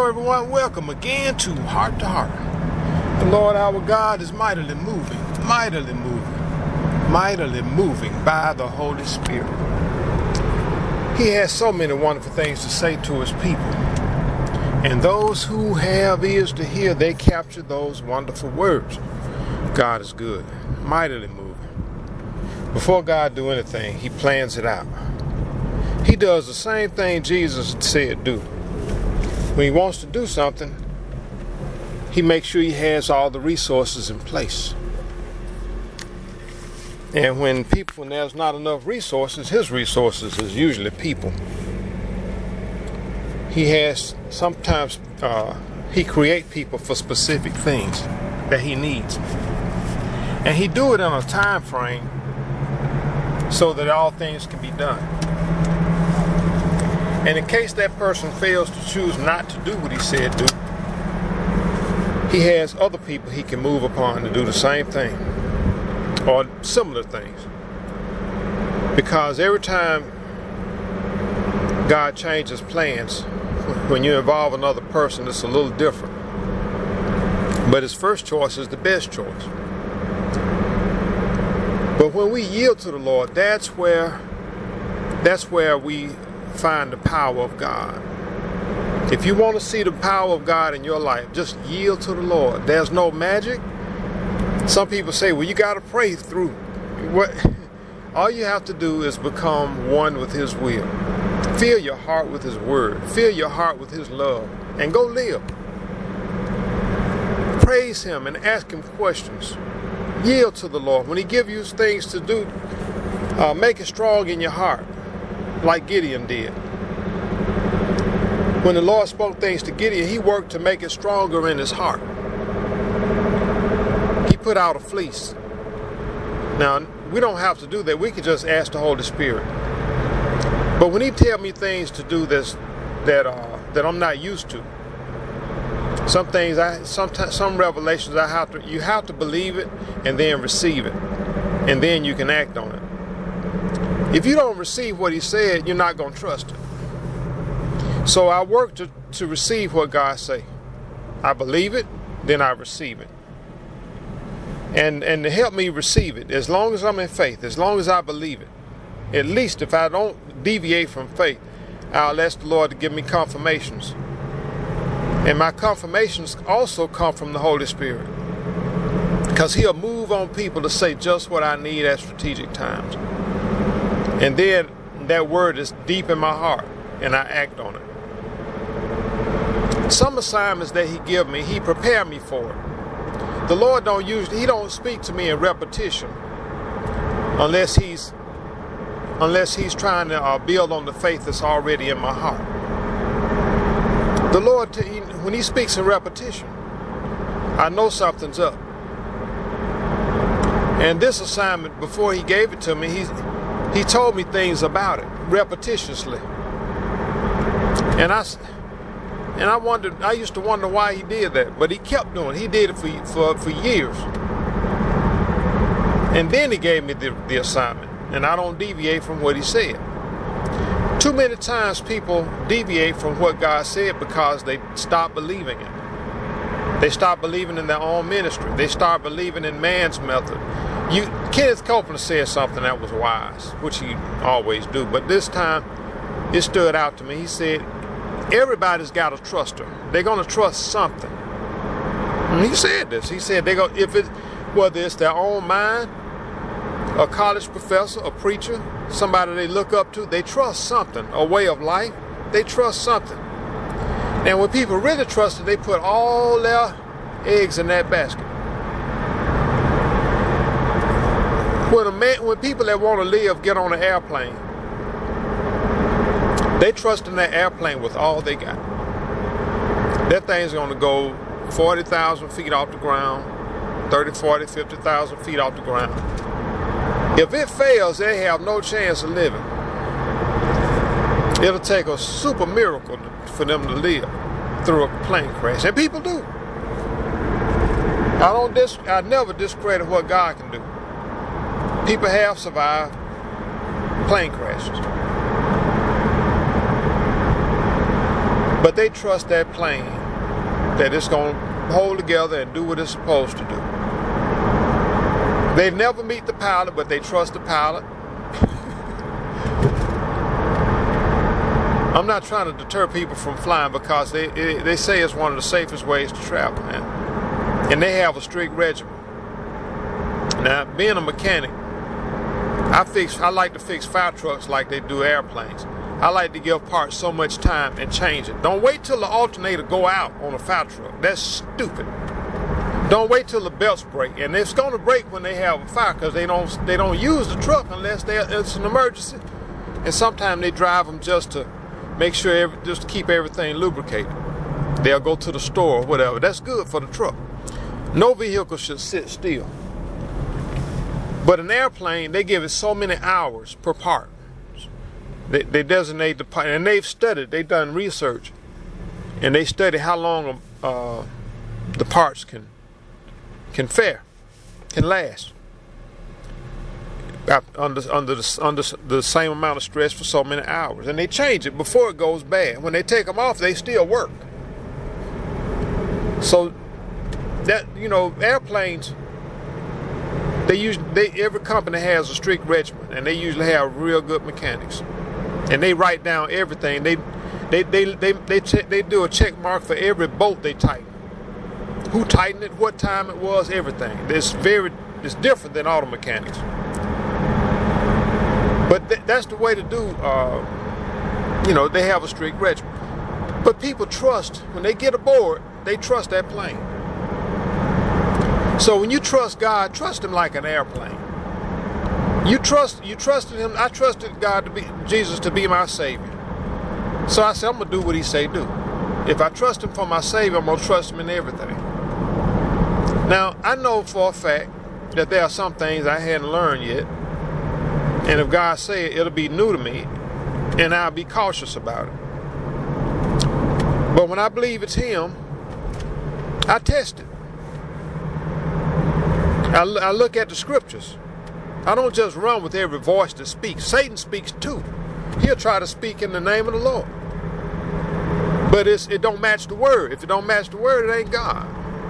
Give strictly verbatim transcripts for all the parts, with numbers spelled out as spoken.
Hello everyone, welcome again to Heart to Heart. The Lord our God is mightily moving, mightily moving, mightily moving by the Holy Spirit. He has so many wonderful things to say to his people. And those who have ears to hear, they capture those wonderful words. God is good, mightily moving. Before God do anything, he plans it out. He does the same thing Jesus said do. When he wants to do something, he makes sure he has all the resources in place. And when people, when there's not enough resources, his resources is usually people. He has, sometimes uh, he create people for specific things that he needs. And he do it in a time frame so that all things can be done. And in case that person fails to choose not to do what he said do, he has other people he can move upon to do the same thing or similar things. Because every time God changes plans, when you involve another person, it's a little different. But his first choice is the best choice. But when we yield to the Lord, that's where that's where we find the power of God. If you want to see the power of God in your life, just yield to the Lord. There's no magic. Some people say, well, you got to pray through. What? All you have to do is become one with his will. Fill your heart with his word. Fill your heart with his love. And go live. Praise him and ask him questions. Yield to the Lord. When he gives you things to do, uh, make it strong in your heart, like Gideon did. When the Lord spoke things to Gideon, he worked to make it stronger in his heart. He put out a fleece. Now, we don't have to do that. We can just ask the Holy Spirit. But when he tells me things to do this that uh, that I'm not used to, some things, I sometimes some revelations, I have to. You have to believe it and then receive it, and then you can act on it. If you don't receive what he said, you're not going to trust it. So I work to, to receive what God say. I believe it, then I receive it. And and to help me receive it, as long as I'm in faith, as long as I believe it, at least if I don't deviate from faith, I'll ask the Lord to give me confirmations. And my confirmations also come from the Holy Spirit. Because he'll move on people to say just what I need at strategic times. And then that word is deep in my heart, and I act on it. Some assignments that he give me, he prepare me for it. The Lord don't usually, he don't speak to me in repetition unless he's unless he's trying to uh, build on the faith that's already in my heart. The Lord, he, when he speaks in repetition, I know something's up. And this assignment, before he gave it to me, he's He told me things about it repetitiously, and I, and I wondered. I used to wonder why he did that, but he kept doing it. He did it for for for years, and then he gave me the, the assignment, and I don't deviate from what he said. Too many times people deviate from what God said because they stop believing it. They stop believing in their own ministry. They start believing in man's method. You, Kenneth Copeland said something that was wise, which he always do, but this time it stood out to me. He said, everybody's got to trust her. They're going to trust something. And he said this. He said, they go, if it, whether it's their own mind, a college professor, a preacher, somebody they look up to, they trust something, a way of life. They trust something. And when people really trust it, they put all their eggs in that basket. When, a man, when people that want to live get on an airplane, they trust in that airplane with all they got. That thing's going to go forty thousand feet off the ground, thirty, forty, fifty thousand feet off the ground. If it fails, they have no chance of living. It'll take a super miracle for them to live through a plane crash. And people do. I don't dis- I never discredit what God can do. People have survived plane crashes. But they trust that plane, that it's going to hold together and do what it's supposed to do. They never meet the pilot, but they trust the pilot. I'm not trying to deter people from flying because they they say it's one of the safest ways to travel, man. And they have a strict regimen. Now, being a mechanic, I fix. I like to fix fire trucks like they do airplanes. I like to give parts so much time and change it. Don't wait till the alternator go out on a fire truck. That's stupid. Don't wait till the belts break, and it's going to break when they have a fire because they don't they don't use the truck unless they, it's an emergency. And sometimes they drive them just to make sure every, just to keep everything lubricated. They'll go to the store or whatever. That's good for the truck. No vehicle should sit still. But an airplane, they give it so many hours per part. They, they designate the part, and they've studied, they've done research, and they study how long uh, the parts can can fare, can last under under the, under the same amount of stress for so many hours, and they change it before it goes bad. When they take them off, they still work. So that, you know, airplanes, they use they every company has a strict regimen, and they usually have real good mechanics, and they write down everything. They they they they they, check, they do a check mark for every bolt they tighten. Who tightened it, what time it was, everything. It's very, it's different than auto mechanics. But th that's the way to do, uh, you know, they have a strict regimen. But people trust, when they get aboard, they trust that plane. So when you trust God, trust Him like an airplane. You trust, you trusted Him. I trusted God to be, Jesus to be my Savior. So I said, I'm going to do what He say do. If I trust Him for my Savior, I'm going to trust Him in everything. Now, I know for a fact that there are some things I hadn't learned yet. And if God say it, it'll be new to me. And I'll be cautious about it. But when I believe it's Him, I test it. I, I look at the scriptures. I don't just run with every voice that speaks. Satan speaks too. He'll try to speak in the name of the Lord. But it's, it don't match the word. If it don't match the word, it ain't God.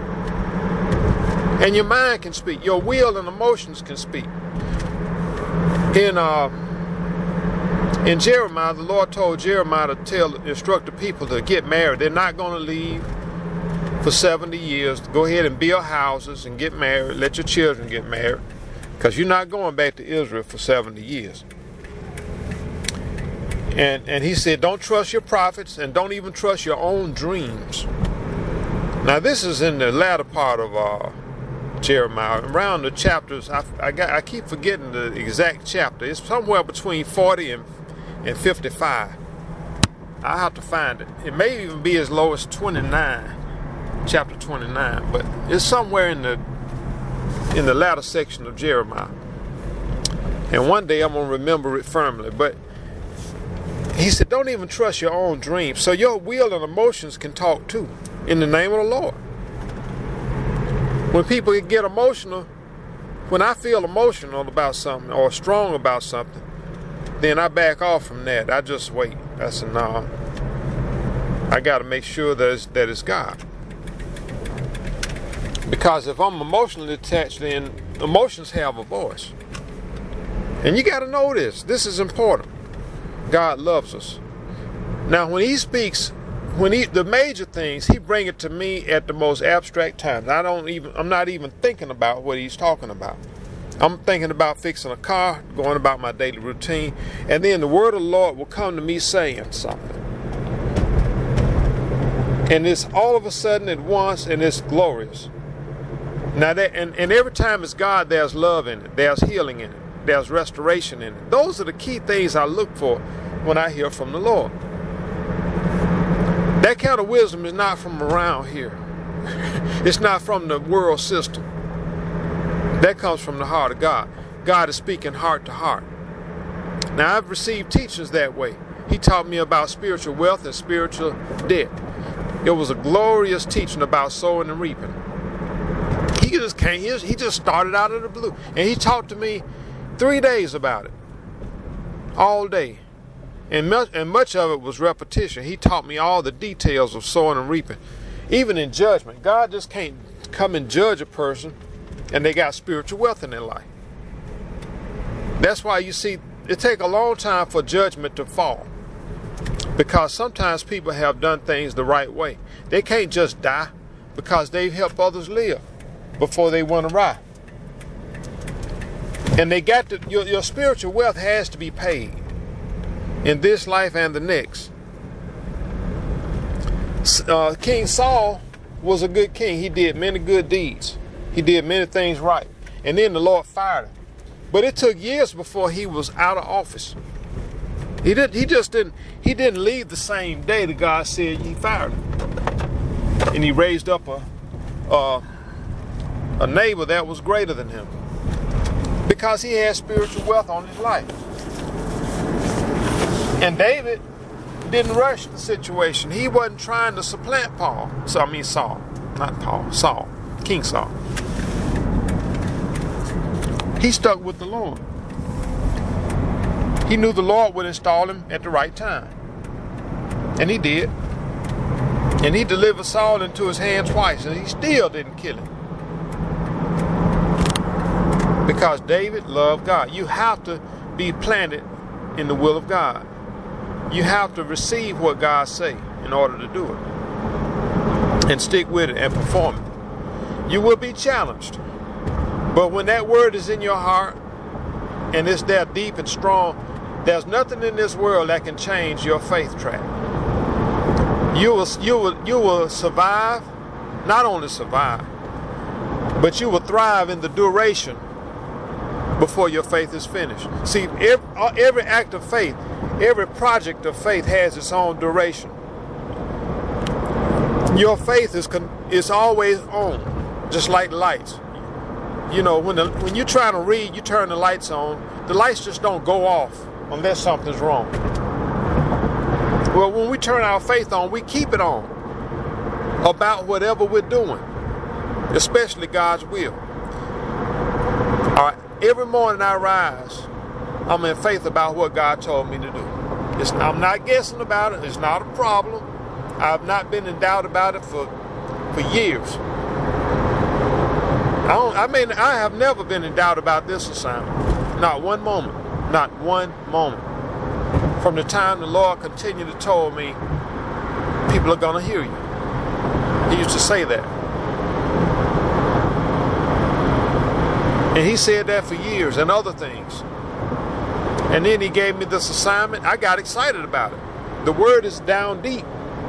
And your mind can speak. Your will and emotions can speak. In uh, in Jeremiah, the Lord told Jeremiah to tell, instruct the people to get married. They're not going to leave for seventy years. Go ahead and build houses and get married. Let your children get married. Because you're not going back to Israel for seventy years. And, and he said, don't trust your prophets and don't even trust your own dreams. Now, this is in the latter part of uh, Jeremiah, around the chapters. I, I, got, I keep forgetting the exact chapter. It's somewhere between forty and, and fifty-five. I have to find it. It may even be as low as twenty-nine, chapter twenty-nine, but it's somewhere in the in the latter section of Jeremiah. And one day I'm gonna remember it firmly. But he said, don't even trust your own dreams. So your will and emotions can talk too, in the name of the Lord. When people get emotional, when I feel emotional about something or strong about something, then I back off from that. I just wait. I said, no, I got to make sure that it's, that it's God. Because if I'm emotionally attached, then emotions have a voice. And you got to know this. This is important. God loves us. Now, when He speaks, when he the major things, He bring it to me at the most abstract times. I don't even I'm not even thinking about what He's talking about. I'm thinking about fixing a car, going about my daily routine, and then the word of the Lord will come to me saying something. And it's all of a sudden at once, and it's glorious. Now that and, and every time it's God, there's love in it, there's healing in it, there's restoration in it. Those are the key things I look for when I hear from the Lord. That kind of wisdom is not from around here. It's not from the world system. That comes from the heart of God. God is speaking heart to heart. Now, I've received teachings that way. He taught me about spiritual wealth and spiritual debt. It was a glorious teaching about sowing and reaping. He just came, he just started out of the blue. And he talked to me three days about it. All day. And much, and much of it was repetition. He taught me all the details of sowing and reaping. Even in judgment, God just can't come and judge a person and they got spiritual wealth in their life. That's why you see it take a long time for judgment to fall. Because sometimes people have done things the right way. They can't just die because they've helped others live before they want to rise. And they got to, your, your spiritual wealth has to be paid in this life and the next. Uh, King Saul was a good king. He did many good deeds. He did many things right. And then the Lord fired him. But it took years before he was out of office. He didn't. He just didn't. He didn't leave the same day that God said he fired him. And he raised up a a, a neighbor that was greater than him, because he had spiritual wealth on his life. And David didn't rush the situation. He wasn't trying to supplant Paul. So I mean Saul, not Paul. Saul, King Saul. He stuck with the Lord. He knew the Lord would install him at the right time. And he did. And he delivered Saul into his hand twice, and he still didn't kill him. Because David loved God. You have to be planted in the will of God. You have to receive what God say in order to do it. And stick with it and perform it. You will be challenged. But when that word is in your heart and it's there deep and strong, there's nothing in this world that can change your faith track. You will, you will, you will survive, not only survive, but you will thrive in the duration before your faith is finished. See, every, every act of faith, every project of faith has its own duration. Your faith is is always on, just like lights. You know, when the, when you're trying to read, you turn the lights on. The lights just don't go off unless something's wrong. Well, when we turn our faith on, we keep it on about whatever we're doing, especially God's will. All right, every morning I rise, I'm in faith about what God told me to do. It's, I'm not guessing about it. It's not a problem. I've not been in doubt about it for for years. I, don't, I mean, I have never been in doubt about this assignment. Not one moment. Not one moment. From the time the Lord continued to tell me, people are going to hear you. He used to say that. And he said that for years and other things. And then he gave me this assignment. I got excited about it. The word is down deep.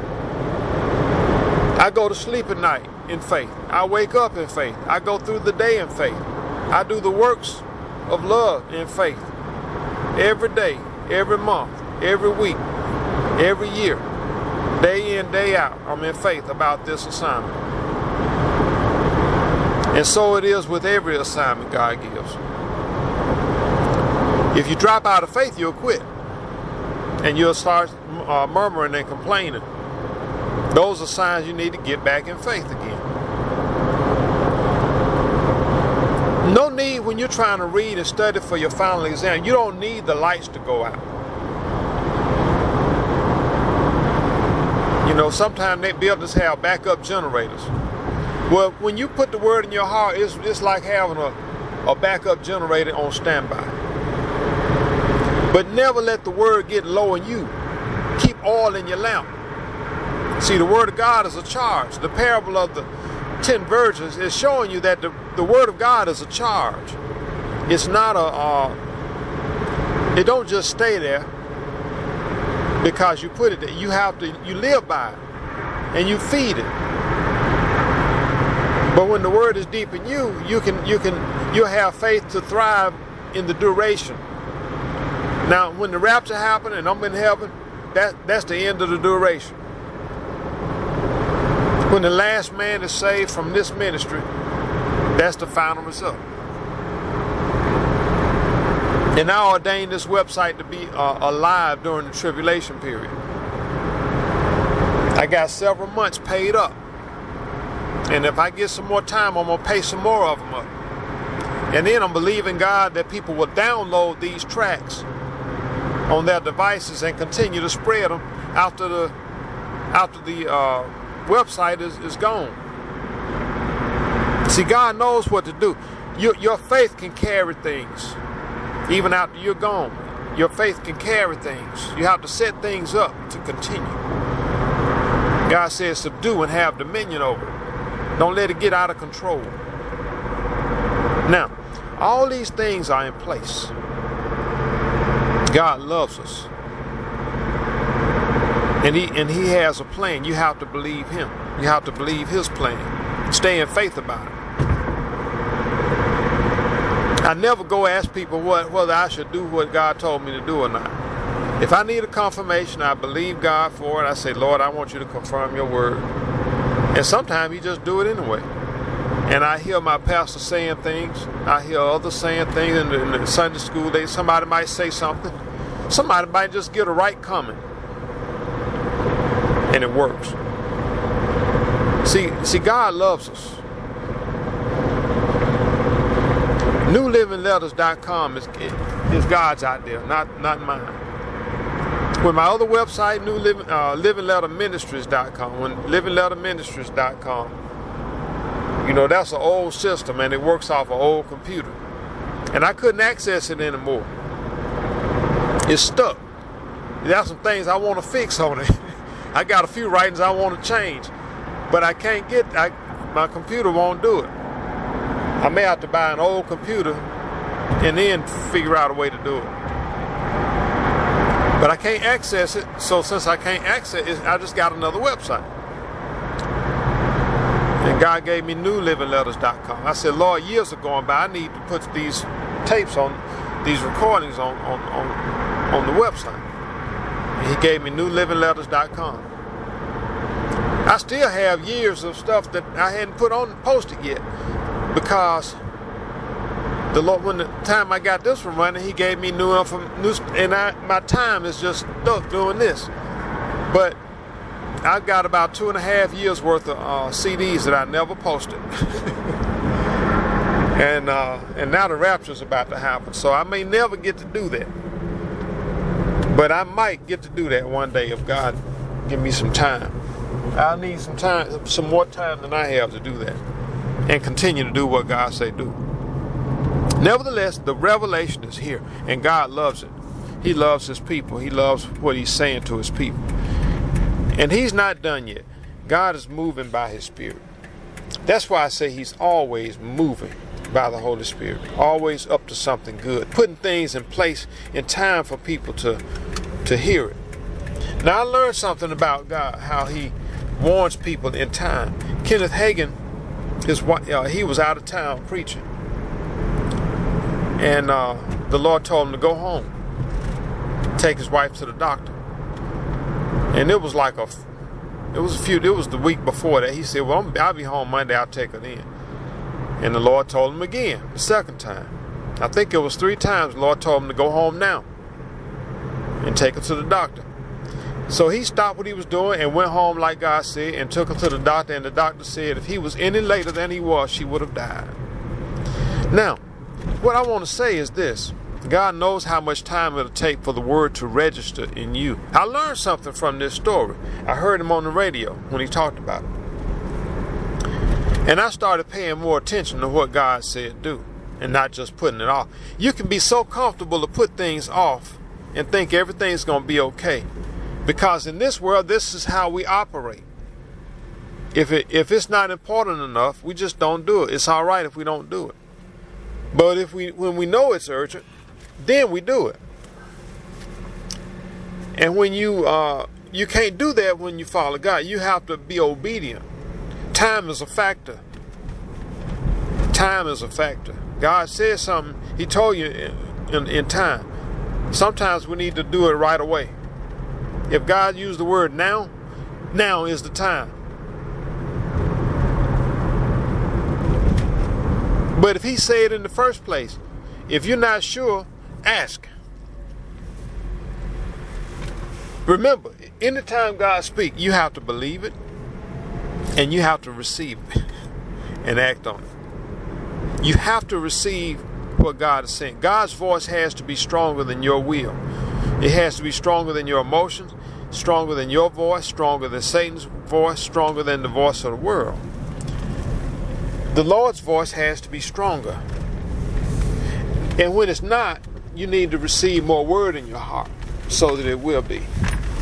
I go to sleep at night in faith. I wake up in faith. I go through the day in faith. I do the works of love in faith. Every day, every month, every week, every year, day in, day out, I'm in faith about this assignment. And so it is with every assignment God gives. If you drop out of faith, you'll quit. And you'll start uh, murmuring and complaining. Those are signs you need to get back in faith again. No need when you're trying to read and study for your final exam. You don't need the lights to go out. You know, sometimes they builders have backup generators. Well, when you put the word in your heart, it's, it's like having a, a backup generator on standby. But never let the word get low in you. Keep oil in your lamp. See, the word of God is a charge. The parable of the ten virgins is showing you that the, the word of God is a charge. It's not a, uh, it don't just stay there because you put it there. You have to, you live by it and you feed it. But when the word is deep in you, you can, you can, you'll have faith to thrive in the duration. Now, when the rapture happens and I'm in heaven, that, that's the end of the duration. When the last man is saved from this ministry, that's the final result. And I ordained this website to be uh, alive during the tribulation period. I got several months paid up. And if I get some more time, I'm going to pay some more of them up. And then I'm believing God that people will download these tracks on their devices and continue to spread them after the after the uh, website is, is gone. See, God knows what to do. Your, your faith can carry things even after you're gone. Your faith can carry things. You have to set things up to continue. God says subdue and have dominion over it. Don't let it get out of control. Now, all these things are in place. God loves us. And he, and he has a plan. You have to believe him. You have to believe his plan. Stay in faith about it. I never go ask people what, whether I should do what God told me to do or not. If I need a confirmation, I believe God for it. I say, Lord, I want you to confirm your word. And sometimes he just do it anyway. And I hear my pastor saying things. I hear others saying things in the, in the Sunday school. They, somebody might say something. Somebody might just get a right comment. And it works. See, see, God loves us. New Living Letters dot com is, is God's out there, not, not mine. With my other website, New Living, uh, Living Letter Ministries dot com, when Living Letter Ministries dot com, you know, that's an old system and it works off an old computer. And I couldn't access it anymore. It's stuck. There's some things I want to fix on it. I got a few writings I want to change, but I can't get, I, my computer won't do it. I may have to buy an old computer and then figure out a way to do it. But I can't access it, so since I can't access it, I just got another website. And God gave me New Living Letters dot com. I said, Lord, years are going by, I need to put these tapes on, these recordings on, on, on, on the website. And he gave me New Living Letters dot com. I still have years of stuff that I hadn't put on posted yet. Because the Lord, when the time I got this from running, he gave me new info, new, and I, my time is just stuck doing this. But I've got about two and a half years worth of uh, C Ds that I never posted, and uh, and now the rapture's about to happen, so I may never get to do that. But I might get to do that one day if God give me some time. I'll need some time, some more time than I have to do that. And continue to do what God say do. Nevertheless, the revelation is here, and God loves it. He loves his people. He loves what he's saying to his people. And he's not done yet. God is moving by his Spirit. That's why I say he's always moving by the Holy Spirit. Always up to something good. Putting things in place in time for people to, to hear it. Now I learned something about God, how he warns people in time. Kenneth Hagin, His uh, he was out of town preaching, and uh, the Lord told him to go home, take his wife to the doctor. And it was like a, it was a few, it was the week before that. He said, "Well, I'm, I'll be home Monday. I'll take her then." And the Lord told him again, the second time. I think it was three times. The Lord told him to go home now and take her to the doctor. So he stopped what he was doing and went home like God said and took her to the doctor, and the doctor said if he was any later than he was, she would have died. Now, what I want to say is this. God knows how much time it'll take for the word to register in you. I learned something from this story. I heard him on the radio when he talked about it. And I started paying more attention to what God said do and not just putting it off. You can be so comfortable to put things off and think everything's going to be okay. Because in this world, this is how we operate. If it if it's not important enough, we just don't do it. It's all right if we don't do it. But if we when we know it's urgent, then we do it. And when you uh, you can't do that when you follow God. You have to be obedient. Time is a factor. Time is a factor. God says something. He told you in, in, in time. Sometimes we need to do it right away. If God used the word now, now is the time. But if he said it in the first place, if you're not sure, ask. Remember, anytime God speaks, you have to believe it and you have to receive it and act on it. You have to receive what God is saying. God's voice has to be stronger than your will. It has to be stronger than your emotions, stronger than your voice, stronger than Satan's voice, stronger than the voice of the world. The Lord's voice has to be stronger. And when it's not, you need to receive more word in your heart so that it will be.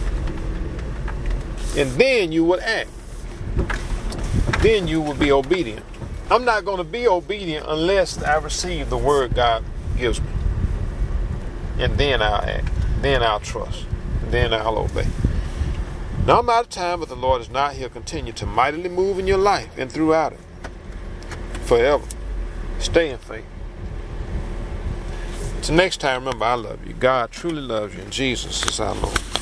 And then you will act. Then you will be obedient. I'm not going to be obedient unless I receive the word God gives me. And then I'll act. Then I'll trust. Then I'll obey. Now I'm out of time, but the Lord is not. He'll continue to mightily move in your life and throughout it. Forever. Stay in faith. Till next time, remember, I love you. God truly loves you, and Jesus is our Lord.